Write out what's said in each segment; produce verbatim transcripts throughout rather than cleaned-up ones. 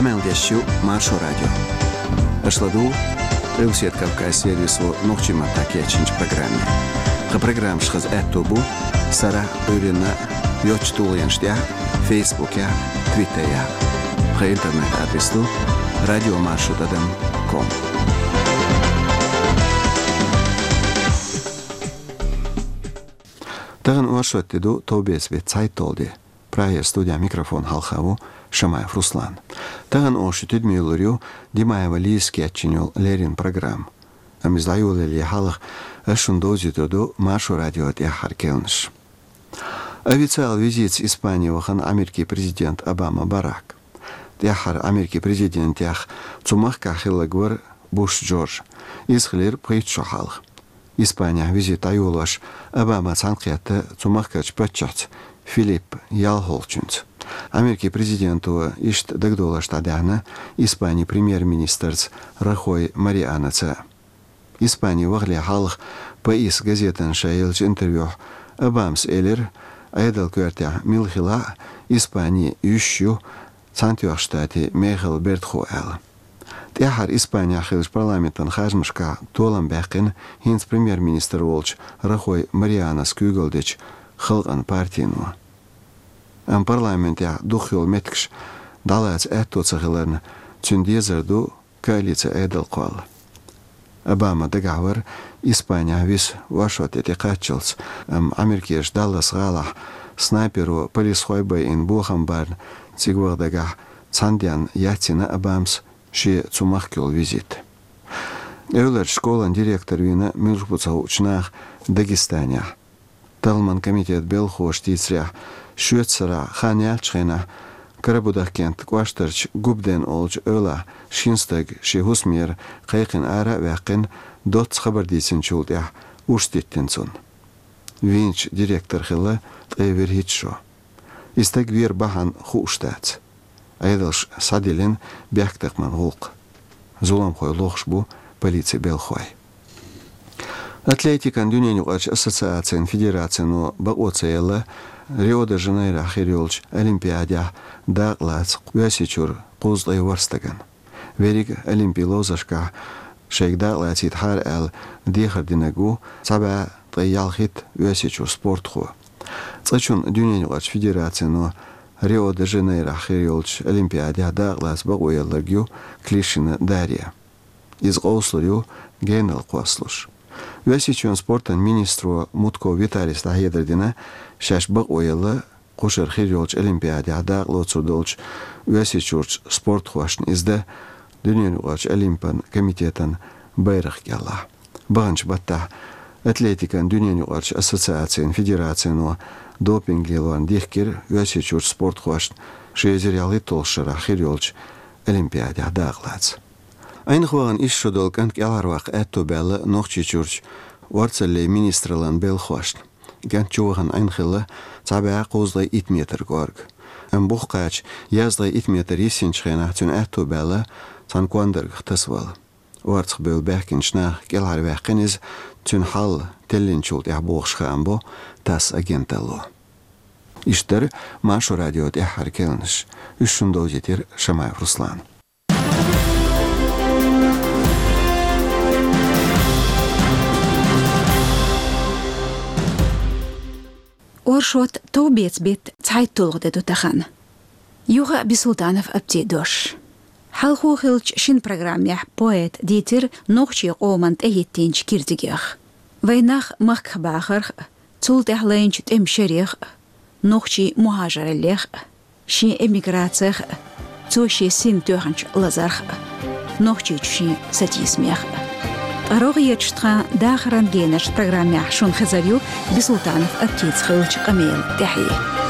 Амелдещу Маршо радио. Ашладу Релсет Кавказ сервису Нохчима Такечинч программе. Ха программ шхаз этобу Сара Урина Йочтулянштя Фейсбуке, Твиттере. Ха интернет адресу радиомаршрутом точка ком. Тагын уашоттеду тобесбе цайтолди. Прая студия микрофон халхаву Шамаев Руслан. Тагын ошутид милурю Димаева лискетчинюл лерин программ. Амиздаюле лихалах ашундозитоду Маршо радио тяхар келнш. Официал визит Испании вахан америкий президент Обама Барак. Тяхар америкий президент тях цумах кахиллагвар Буш Джордж. Исхлир притшохалх. Испания визит аюлаш Обама цанкиятты цумах качпачат Филипп Ялхолчунц. Америкий президенту ишт дагдола штадяна Испании премьер-министр Рахой Марианаца. Испания вахли халх паис газетан шаилч интервью Обамс элер айдал квартя милхила Испании ющу Сантьяго штате Михаил Бертхуэл. Тяхар Испания хилж парламентан хажмашка толам бәкин хинс премьер-министр волч Рахой Марианас күгілдіч хылған партийну. Ам парламентя духил меткш далац әттоцығыларны цүндезірду коалиция әділ қол. Обама дагавар Испания вис вашот эти качылс ам Америкеш Даллас ғала снайперу полисхой байын бухам бар цигвардага цандян ятина Обамс ши цумахкил визит. Эулер школан директор вина милжбуца учнах Дагестания. Талман комитет Белхош тицря Швецара ханялчхена Карабудахкент кваштарч губден олж öla шинстаг шихусмир кайкын ара вакын доц хабардисин чулдя уштиттенсон. Винч директор хилла тайвер хитшо. Истаг вер бахан хуштац. Айдалш садилен бяктакман гулк. Зулам хой лохшбу полиция Белхой. Атлетикан дюненюгач ассоциациян федерацияну баоцаялла Рио-де-Жанейро хириолч Олимпиадя дaqlaц уясичур quzlay варстаган. Верик Олимпиолозашка шейк дaqlacит хар ал дихардинагу саба тайялхит уясичур спортху. Цачун дюненюгач федерацияну Рио-де-Жанейро хириолч Олимпиадя дaqlaц багуяллагю Клишина Дарья. Из Ослурю генал қуаслуш. Уясичун спортан министру Мутко Виталис Тахедердина шаш баг ойылы қошыр хириолч Олимпиадя дaqлоцурдолч уясичурч спорт хуашн изда дүниенугач Олимпан комитетан байрах гялла. Бағанч батта атлетикан дүниенугач ассоциациян федерацияну допинглилуан дихкер уясичурч спорт хуашн шезерялы толшыра хириолч Олимпиадя дaqлац. Айнхуаган ишшодол кант яларвақ әтту бәлі нохчичурч варцалли министрлан белхуашн. Ган чуахан айнхилла цабаа қозлай ит метр горг. Ам бухқач язлай ит метр есенчхена цун әтту бәлі цан куандырг тасвал. Варцх бәл бәкінчнах келар бәкіниз цун хал теллинчулт я бухшхан бо тас агенталу. Иштер Маршо радио тяхар келнш. Үшшундол жетер Шамаев Руслан. Оршот توبيت بيت цайтулг деду тахан. Юга Бисултанов аптедош. Халху хилч шин программе поэт дитер нохчи омант эйттинч кирдигях. Вайнах махбахар цултахлэнч темшерих нохчи мухажаралех ши эмиграциях цоши син тоханч лазарх нохчи чши сатисмех. Арогият штха дахран генеш программе шун хазарю Бисултанов аптец хилч камел тахи.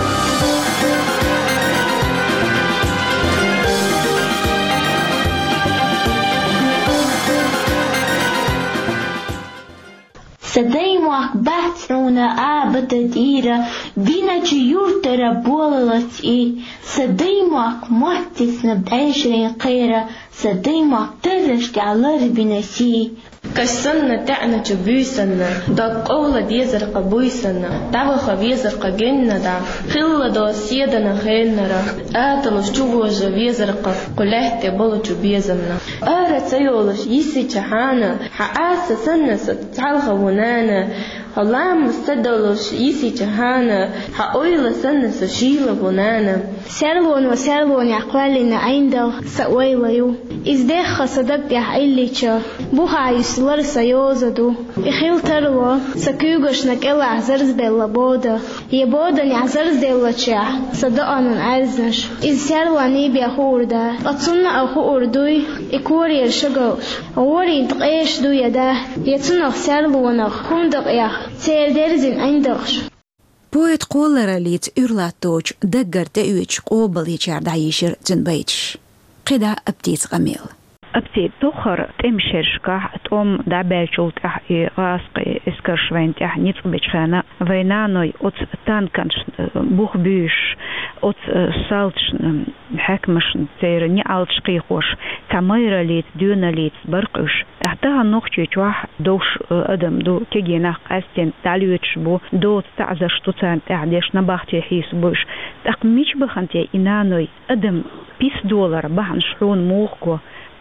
Садаймах бацруна абатадира виначи юртера болалас и садаймах маттис набдайшрин қейра садаймах тырышти алар бинаси. كسرنا تعنا تبيسنا دا قولة ديزر قبويسنا دعوة خبيزر قجنا دا خلة دا سيدنا خينرا آتلوش جوجة بيزر قلاه تبلو تبيزنا آرة سيولش يسي تحانا حقاسة سنة ستعالخ ونانا الله مستدلوش يسي تحانا حقويلة سنة سشيلة ونانا سرلون وسرلون يقوالنا عندو سأويلة يو إزديخ صدق يحيليشا بوها يسلر سيوزدو يخيل تروا سكيوغش نكلا عزرز بيلا بودا يبودا نعزرز ديلا تشاح صدقنا نعزنش إز سرلواني بيخوردا أتصنع أخوردوي إكوري الشغوش أوري انتقيش دو يداه يتصنع سرلونخ خندق يخ سير درزين عندخش بويت قولر ليت إرلاتوج دقر تأويج قوبل يشار دعيشر تنبيتش قدا أبتيت غميل أبتيت تخر تمشرشكا توم دعبالشوت أحي غاسقي إسكرشوين تح نيت بيتخانا وينانوي أوت تانكنش بوخ بيش أوت سالتش حكمش تير ني ألتش قيخوش تمير ليت دون ليت برقش أحتها نوخشي تواح دوش أدم دو كيجينا قاستين تعليوتش بو دو تعزش توتان تعديش نباختي حيس بوش تقميش بخانتي إنانوي أدم بيس دولار بحن شحون موخكو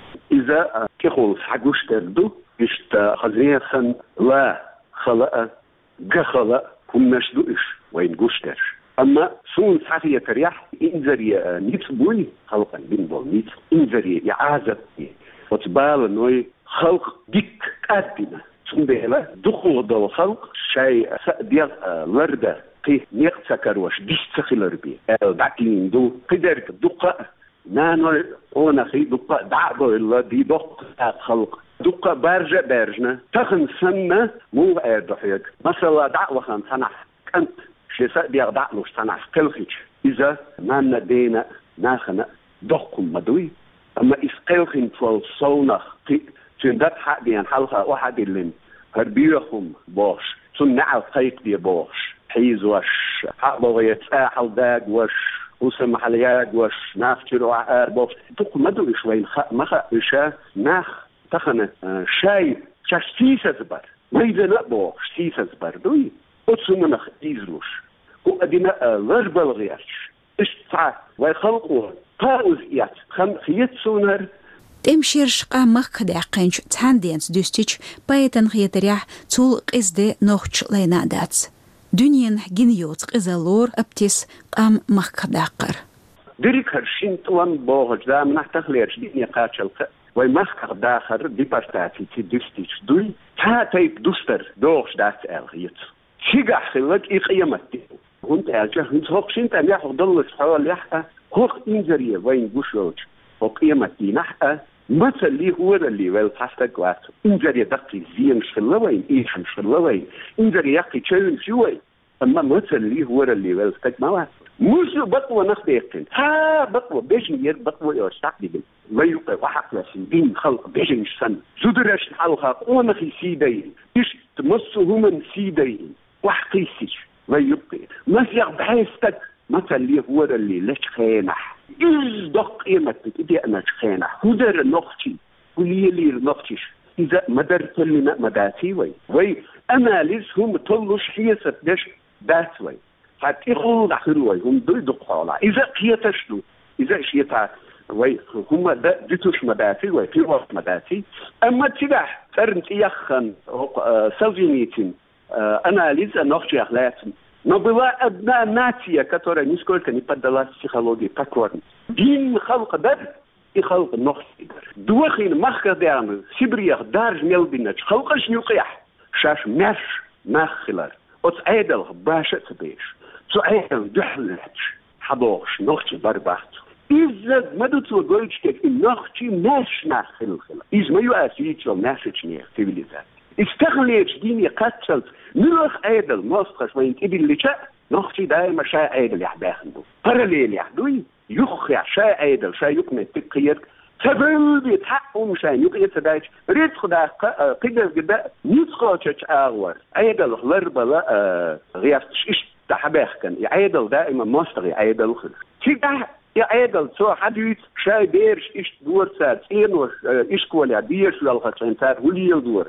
إذا كيخول حقوش تردو إشتا خزيخن لا خلق جخلق كمش دوش وين قشتر أما سون سعفية تريح إنزري نيت بوي خلقا بين بول نيت إنزري يعازب وتبال نوي خلق ديك قادمة سون بيلا دخول دول خلق شاي ديال لردة قي نيق سكروش ديش تخيلر بي البعتين دو قدرك دقة نانو اونا خي دقة دعبو إلا دي دقة خلق دقة بارجة بارجنا تخن سنة مو اردحيك مثلا دعوة خان صنح كنت شيسا بيغدع لوش صنح قلخيش إذا ما ندينا ناخنا دقم مدوي أما إسقلخين فول صونخ تندت حق ديان حلقة واحد اللين هربيرخم باش تنعل قيق دي باش حيز وش حقبو يتساحل داق وش وسم حليات وش نافتر وعار باش دق مدوي شوين خ مخ إشا ناخ تخنة شاي شاش سيسة زبر ما إذا نبوش سيسة زبر دوي أتسمنخ إيزلوش وأدينا غربل غيرش اشتع ويخلقوا قاوز إيات خم خيت سونر تمشير شقا مخ دعقنش تاندينس دوستيش بايتن خيتريح تول قزد نوخش لينادات دنيان جنيوت قزالور أبتس قام مخ دعقر دريك هرشين طوان بوغج دا منح تخليرش ديني قاتشلق ويمخ داخر ديبارتاتي تي دوستيش دوي تا تيب دوستر دوغش دات الغيت شيغا خلق إقيمتي هنت أجا هنت هوكشين تانيح ضلش حوال يحقا هوك إنزرية وين بوشوج وقيمتي نحقا مثل اللي هو اللي والفاستك وات إنزرية دقي زين شلوين إيش شلوين إنزرية يقي تشون شوي أما مثل اللي هو اللي والفاستك موات موسو بطوة نخديقين ها بطوة بيجن يد بطوة يوستعدي بي ويوقع وحق لسن بين خلق بيجن سن زدرش الحلقة ونخي سيدين إيش تمسو هم سيدين وحقيسيش ويبقي مسيق بحيستك مثل اللي هو اللي لش خينح إز دق إيمتك إدي أنا خينح هدر نختي ولي لي نختيش إذا مدرت لنا مداتي وي وي أنا لسهم طلوش حيسة دش دات وي فاتيخون داخل وي هم دو دقالا إذا قيتشلو إذا شيتا وي هم ديتوش مداتي وي في وقت مداتي أما تباح ترنت يخن سلفينيتين анализа новых лет. Но была одна нация, которая нисколько не поддалась психологии покорности. Дин халкадар и халк нохсидар. Дуахин махкадиан сибриях дарж мелбинач халкаш нюкях. Шаш мяш нахилар. От айдал баша цбеш. Цу айдал духлач. Хабош нохчи барбахт. إذا ما دوتوا قولش كيف نختي ماش ناخل خلا إذا ما يؤسيش وماشش نيخ تبليزات استغليت ديني قتلت نلخ عيدل مصخش وين تبي اللي شاء نختي دائما شاء عيدل يحباخندو برليل يحدوي يخيع شاء عيدل شاء يكمل تقيت تبل بيتحقوا مشان يقيت تدايش ريت خدا قدر قدا نسخوش أغور عيدل غربة لا غيرتش إيش تحباخ كان عيدل دائما مصري عيدل خل تيجا يا عيدل سو حديث شاي بيرش إيش دور سات إنه إيش كولي بيرش للخشين سات ولي الدور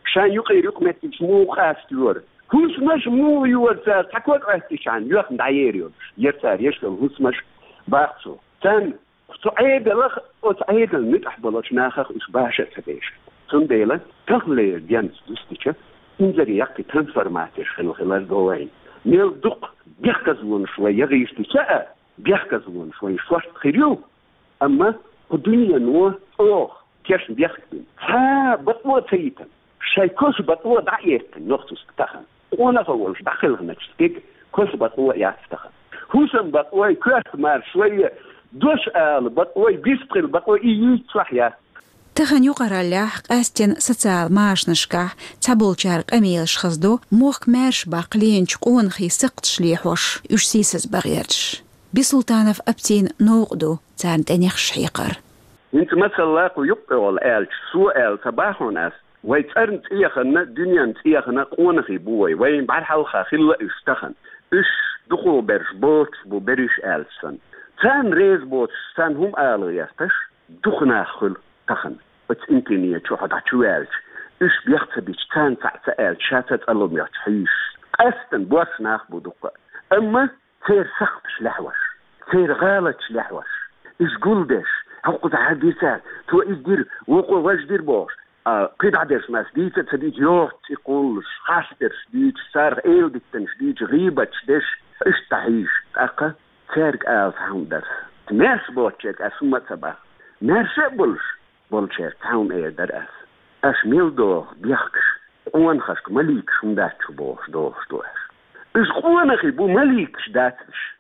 شان يقير يقمت مو خاستور هوس مش مو يورسار تكوت عستشان يوخن دايريو يرسار يشكل هوس مش باقصو تان صعيد لخ وصعيد المتح بلوش ناخخ إش باشا سبيش سنديلا تغلي ديانس دستيشة إنزري يقتي ترانسفورماتيش خلو خلال دوين ميل دق بيحكزون شوي يغيشتي ساء بيحكزون شوي شوشت خيريو أما الدنيا نوه أوه كيش بيحكزون ها بطوة سيتا شاي كوش بطوة دعيتن نخصص تخن وانا فولش داخلها نتشتك كوش بطوة يعتستخن هوسن بطوة كوش مار شوية دوش آل بطوة بيسبقل بطوة إيجي صحيا تخن يقرأ لح قاستين سوциал ماشنشكا تابول شارق أميلش خزدو موخ مارش باقلينش قون خي سقط شليحوش يش سيسس بغيرش بسلطانف أبتين نوغدو تان تنيخش حيقر انت مثلا لاقو يبقى والآلش سؤال تباحون أس ويترن تيخنا دنيا تيخنا قونخي بوي وين بعد حلقة خلا اشتخن اش دخو برش بوتش بو بريش آلسن تان ريز بوتش تان هم آلو يستش دخنا خل تخن بس انتنية شوحد عشوالش اش بيختبيش تان تعتقال شاتت ألوم يتحيش أستن بوش ناخبو دقة أما سير سختش لحوش سير غالتش لحوش اش قلدش هقود عديسات تو اش دير وقو واش دير بوش قيد عدش ما سديت تديج يوت يقولش خاستر شديد سار ايل ديتن شديد غيبة شديش اش تعيش اقا سارك آل فهم درس ناس بوتشك اسمت سبا ناس بولش بولشك فهم ايل در اس اش ميل دوغ بيخكش قوان خشك مليكش مداتش بوش دوش دوش اش قوانخي بو مليكش داتش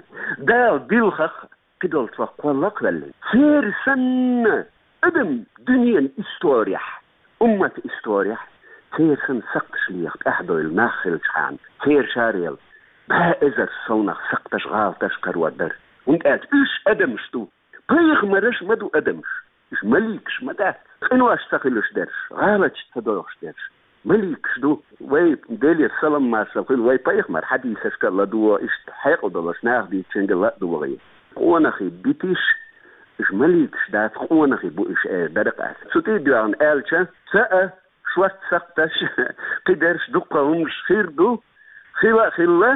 دال بيلخخ قدل تفقوالك ولي سير سنة أدم دنيا إستوريح أمة إستوريح سير سن سقطش ليخت أحدو الماخل شحان سير شاريل بها إزر صونخ سقطش غالتش كرودر وانت قالت إيش أدمش تو بيغ مرش مدو أدمش إيش مليكش مدات إنو أشتغلش درش غالتش تدوش درش مليكش دو وي ديلي السلام ما سقل وي بيغ مر حديثش كلا دو إيش حيقو دولش ناخ دي تشنجل لا دو غير ونخي بيتيش إش مليكش دات قونخي بو إش إيه درقات سوتي دوان آلشا سأ شوات سقتش قدرش دقا ومش خير دو خلا خلا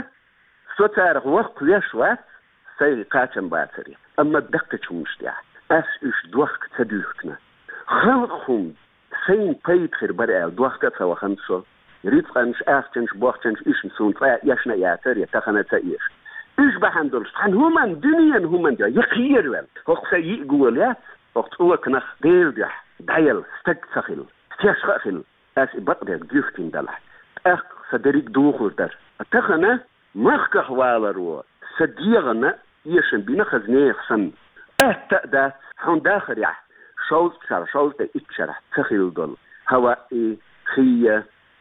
سوتارغ وقت يشوات سيري قاتم باتري أما دقتش ومش ديع أس إش دوخك تدوخكنا خلقهم سين بيت خير برقال دوخك تسوى خمسو ريتقنش آفتنش بوختنش إش نسون يشنا ياتر يتخنا تأيش إيش بحندلش عن هما دنيا هما جا يخير وال وقت يقول يا وقت هو كنا دير دح دايل استقسخل استشخل أس بقدر جفتين دلح أخ صدريك دوخور در أتخنا مخك حوالرو صديقنا يشن بينا خزنيه خسن أه تأدات حون داخل يح شوز شر شوز دا إتشرح تخيل دل هوائي خية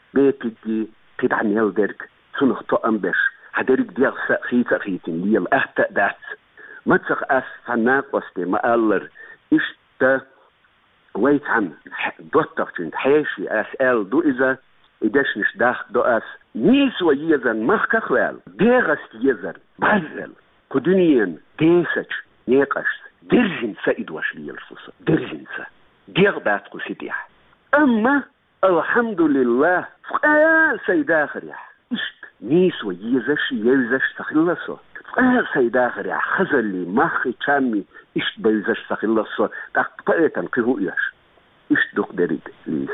بيتي قد عن يلدرك سنخ طقم هدرك ديال خيتا خيتين ليال أهتا دات ما تسخ أس فناق وستي ما ألر إشتا ويت عن دوتاقتين حيشي أس أل دو إذا إداش نشداخ دو أس نيس ويزن مخكا خوال ديغست يزن بازل كدنيا ديسج نيقش درجن سايد واش ليال فوسا درجن سا ديغ باتقو سيديح أما الحمد لله فقال سيداخر يح إشت نيس ويزش يزش سخلصو فقال سيداخر يح خزلي مخي تامي إشت بيزش سخلصو تقطعتن قهو إيش إشت دوك دريد ليس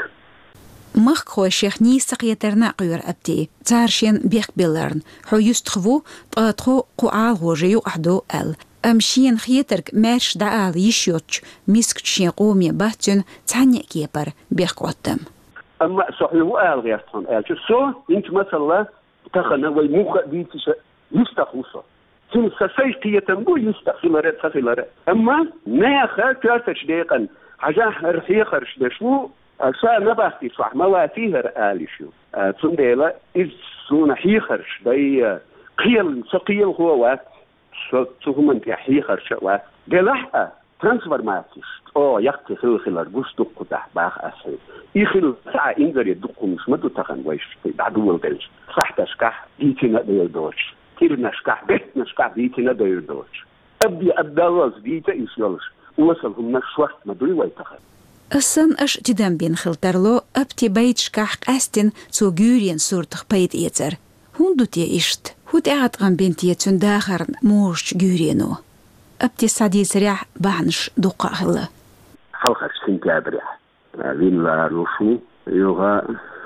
مخ خو الشيخ نيس سقيترنا قيور أبتي تارشين بيخ بيلرن حو يستخفو طاطخو قوعال غوجيو أحدو أل أمشين خيترك مارش دعال يشيوتش ميسكتشين قومي باتن تعني كيبر بيخ قوتم أما صحيح وقال غيرتهم قال شو سو أنت مثلا تخنا ويموخ بيتش يستخوصه ثم سيستي يتنبو يستخيل سخيل أما ناخا كاتش دقيقا عجاه رفيق رشدشو أسا نبختي صح مواتيه رآلي شو ثم ديلا إذ سونا حيخرش دي قيل سقيل هو وات سوهم انت حيخرش وات دي لحقة ترانسفورماتيش أو يقتي خيل خيلر بوش دقو تح باخ أسهل يخيل ساعة إنذر يدقو مش مدو تخن ويش بعدو الدلج صح تشكح ديتنا دير دوش كير نشكح بيت نشكح ديتنا دير دوش أبدي أبدالوز ديتا إسيولش وصلهم نشوخت مدوي ويتخن أصن أش جدًا بين خلترلو أبتي بيت شكاح قاستن سو جورين صورتخ بيت إيتر هندو تي إشت هود قاعد غن بنتي تنداخر موش جورينو أبتي سعدي سريع بعنش دقا هلا خلقش سنتابريا وين لا روشو يوغا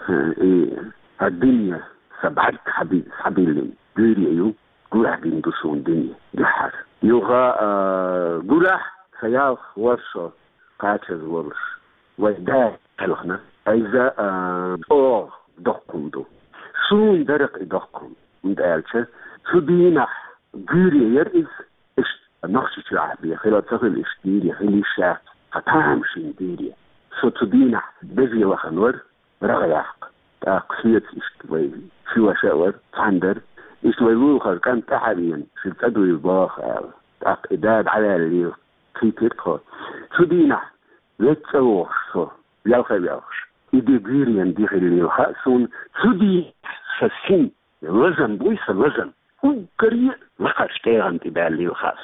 الدنيا سبعت حبيب حبيلين جوريو قرح بين دوسون دنيا جحر يوغا قرح خيال ورشو قاتل ورش ودا خلقنا إذا أو دقمدو سون درق دقم مدالشة سبينا جوري يرئيس إش نخشي شعبي خلال تغل إشتيري خلي شاك فتامشين ديري سو تبينا بزي وخنور رغياق تاقسيت إشتوي شو شاور تندر إشتوي لوخر كان تحريا في التدوي الباخ تاق إداد على اللي كيتيركو سبينا لتسوخ سو يالخي بيالخش إدي جيريان دي خلي الخاسون سبي سسين لازم بويس لازم وكري لخش تيغان تبالي الخاص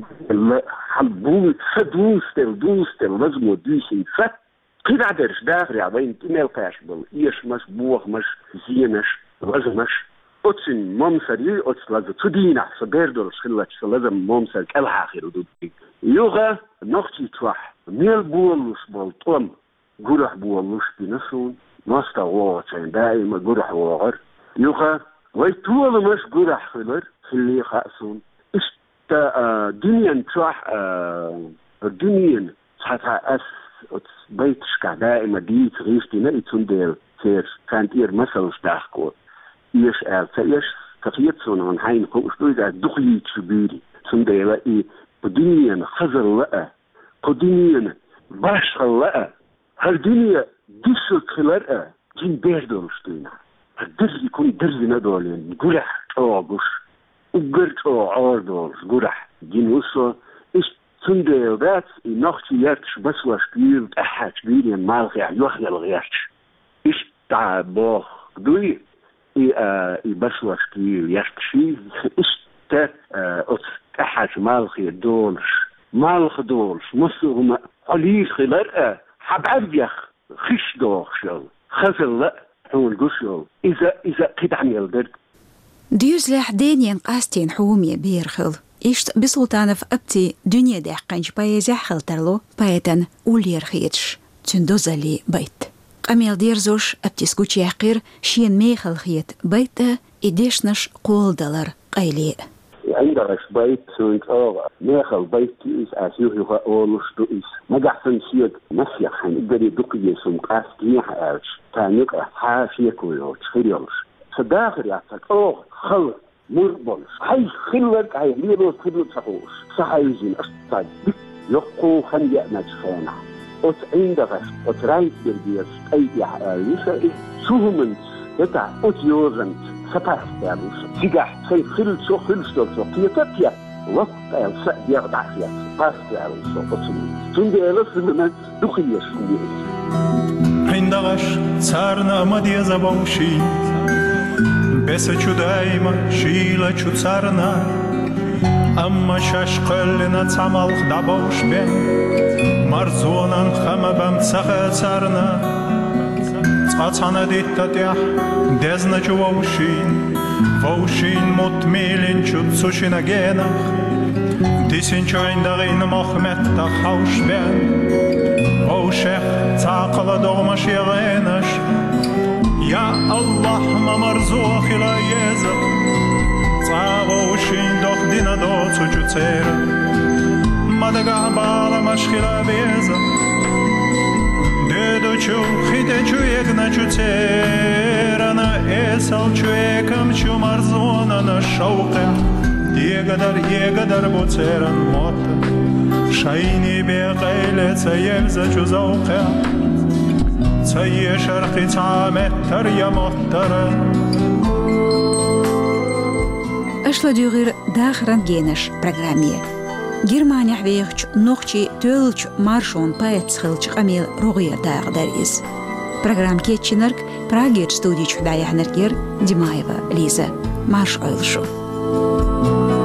حبوت فدوستل دوستل لازم ودوسين فت كده عدرش دافري عبين تميل قاشبل إيش مش بوغ مش زينش لازمش أتسن ممسري أتس لازم تدينا سبيردول شلتش لازم ممسر كالحاخر ودودي يوغا نختي توح ميل بولوش بولطون قرح بولوش بنسون ناستا وغتين دائما قرح وغر يوغا ويتول مش قرح خلر خلي خاسون اشتا دنيا توح دنيا حتى أس بيتشكا دائما دي تغيشتنا يتندل كير كانت إير مثل شداخكو إيش آل فإيش كفيتسون عن حين قوشتو إذا دخلي تشبيري تندل إيه بدنيا خزر لأ بدنيا باشر لأ هالدنيا ديسو خلرأ جين بيردول شتينا هالدرز يكون درز ندولين قرح توغش وقرت عاردولش قرح جين وصو إيش تندل ذات نختي يرتش بس وشتير أحد بيرين مالغي يوخي الغيرتش إيش تع باخ دوي إي آه إي بس وشتير يرتشي إيش تا آه أحد مالغي دولش مالغ دولش مصر قليل خلرأ حب يخ خش دوخ شو خزل لا هو الجشو إذا إذا قد عم يلدر ديوز لحدين ينقاستين حومي بيرخل إيش بسلطانة في أبتي دنيا دحقنش بايزح خلترلو بايتن ولير خيتش تندوزالي بيت قميل ديرزوش أبتي سكوتش يحقير شين ميخل خيت بيت إديشنش قول دولار قيلي عندك بيت سويت أو ناخل بيت إيش أسيوه يخا أولوش دو إيش ما جحسن شيء نسيا حين إدري دقيقة سوم قاستين حاش تانيك حاشية كويوش خيريوش صداخر يعطيك أو خل مربلش هاي خلك هاي ليرو خلك صحوش صحيزين أستاذ يقو خنيا نجخانا أت عندك أت رايت برديش أي حاليش شو من يتع أت يوزنت سباح داروش سيجح سي خل شو خل شو شو كيتبيا وقت السعد يقطع فيها باس داروش أتني تندي ألف من دخية شوية عندغش царна мадья забавши беса чудайма шила чуцарна амма шашқылына цамалх дабош бен марзонан хамабам цаха царна цацана диттатя дезна чувавшин вавшин мутмилин чуцушина генах дисинчо индагин мохметта хауш бен وشيخ تعقل دومش يغينش يا الله ما مرزوخ لا يزق تعوشين دوخ دينا دوتو جوتير ما دقع بالا مشخلا بيزق ديدو چو خيدي چو يقنا جوتير انا اسال چو يكم چو مرزونا نشوقه يقدر يقدر بوتيرن موت شايني بقيلة سيبزة جزوقة سي شرقي تعمتر يا مهتر أشلا ديغير داخران جينش برنامية Германия حبيخش نوخشي تولش مارشون بايت سخلش قميل روغير داغ داريز برنامج كيتشنرك براغير ستوديش حدايا هنركير ديمايفا ليزا مارش أيلشو